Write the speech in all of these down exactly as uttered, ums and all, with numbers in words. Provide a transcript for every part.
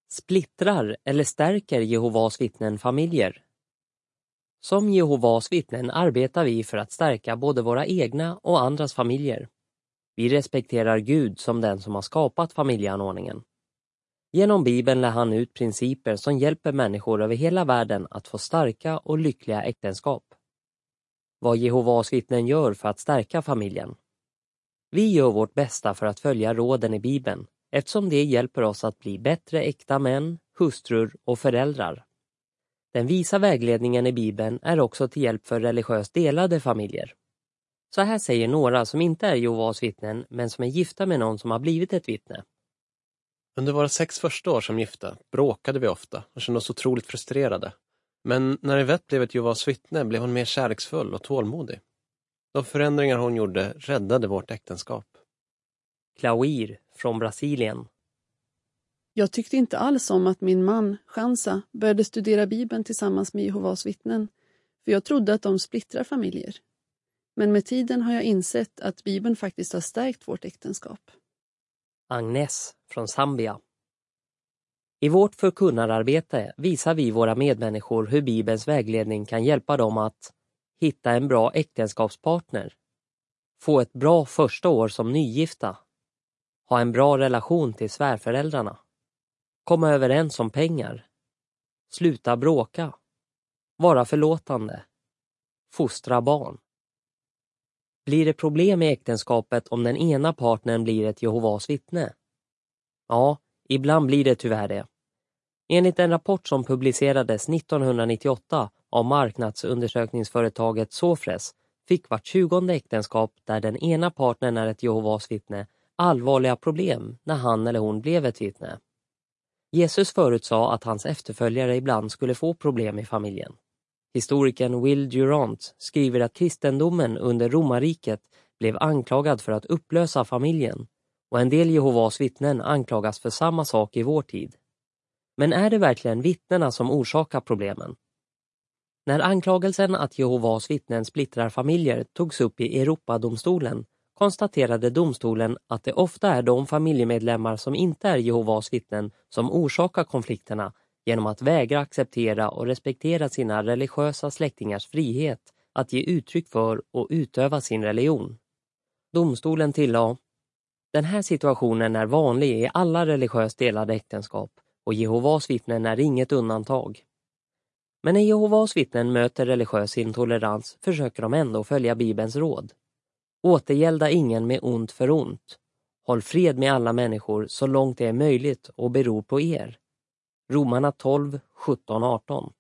Splittrar eller stärker Jehovas vittnen familjer? Som Jehovas vittnen arbetar vi för att stärka både våra egna och andras familjer. Vi respekterar Gud som den som har skapat familjeanordningen. Genom Bibeln lär han ut principer som hjälper människor över hela världen att få starka och lyckliga äktenskap. Vad Jehovas vittnen gör för att stärka familjen. Vi gör vårt bästa för att följa råden i Bibeln, eftersom det hjälper oss att bli bättre äkta män, hustrur och föräldrar. Den visa vägledningen i Bibeln är också till hjälp för religiöst delade familjer. Så här säger några som inte är Jehovas vittnen men som är gifta med någon som har blivit ett vittne. Under våra sex första år som gifta bråkade vi ofta och kände oss otroligt frustrerade. Men när Yvette blev ett Jehovas vittne blev hon mer kärleksfull och tålmodig. De förändringar hon gjorde räddade vårt äktenskap. Clauir från Brasilien. Jag tyckte inte alls om att min man, Chansa, började studera Bibeln tillsammans med Jehovas vittnen, för jag trodde att de splittrar familjer. Men med tiden har jag insett att Bibeln faktiskt har stärkt vårt äktenskap. Agnes från Zambia. I vårt förkunnararbete visar vi våra medmänniskor hur Bibelns vägledning kan hjälpa dem att hitta en bra äktenskapspartner, få ett bra första år som nygifta, ha en bra relation till svärföräldrarna, komma överens om pengar, sluta bråka, vara förlåtande, fostra barn. Blir det problem i äktenskapet om den ena partnern blir ett Jehovas vittne? Ja, ibland blir det tyvärr det. Enligt en rapport som publicerades nittonhundranittioåtta av marknadsundersökningsföretaget Sofres fick vart tjugonde äktenskap där den ena partnern är ett Jehovas vittne allvarliga problem när han eller hon blev ett vittne. Jesus förutsade att hans efterföljare ibland skulle få problem i familjen. Historikern Will Durant skriver att kristendomen under romarriket blev anklagad för att upplösa familjen och en del Jehovas vittnen anklagas för samma sak i vår tid. Men är det verkligen vittnena som orsakar problemen? När anklagelsen att Jehovas vittnen splittrar familjer togs upp i Europadomstolen konstaterade domstolen att det ofta är de familjemedlemmar som inte är Jehovas vittnen som orsakar konflikterna genom att vägra acceptera och respektera sina religiösa släktingars frihet att ge uttryck för och utöva sin religion. Domstolen tillade: den här situationen är vanlig i alla religiöst delade äktenskap och Jehovas vittnen är inget undantag. Men när Jehovas vittnen möter religiös intolerans försöker de ändå följa Bibelns råd. Återgälda ingen med ont för ont. Håll fred med alla människor så långt det är möjligt och beror på er. Romarna tolv, sjutton, arton.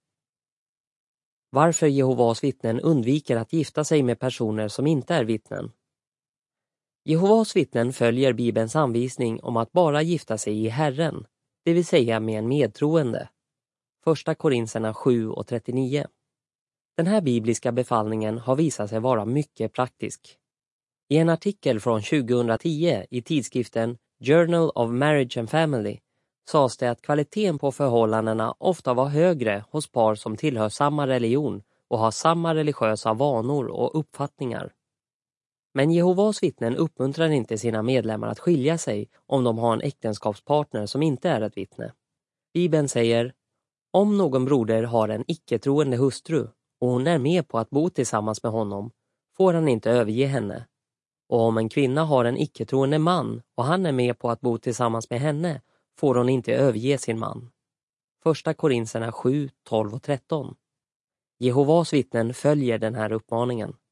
Varför Jehovas vittnen undviker att gifta sig med personer som inte är vittnen? Jehovas vittnen följer Bibelns anvisning om att bara gifta sig i Herren, det vill säga med en medtroende. Första Korinterna sju och trettionio. Den här bibliska befallningen har visat sig vara mycket praktisk. I en artikel från tjugohundratio i tidskriften Journal of Marriage and Family sades det att kvaliteten på förhållandena ofta var högre hos par som tillhör samma religion och har samma religiösa vanor och uppfattningar. Men Jehovas vittnen uppmuntrar inte sina medlemmar att skilja sig om de har en äktenskapspartner som inte är ett vittne. Bibeln säger: om någon broder har en icke-troende hustru och hon är med på att bo tillsammans med honom får han inte överge henne. Och om en kvinna har en icke-troende man och han är med på att bo tillsammans med henne får hon inte överge sin man. Första Korinterna sju, tolv och tretton. Jehovas vittnen följer den här uppmaningen.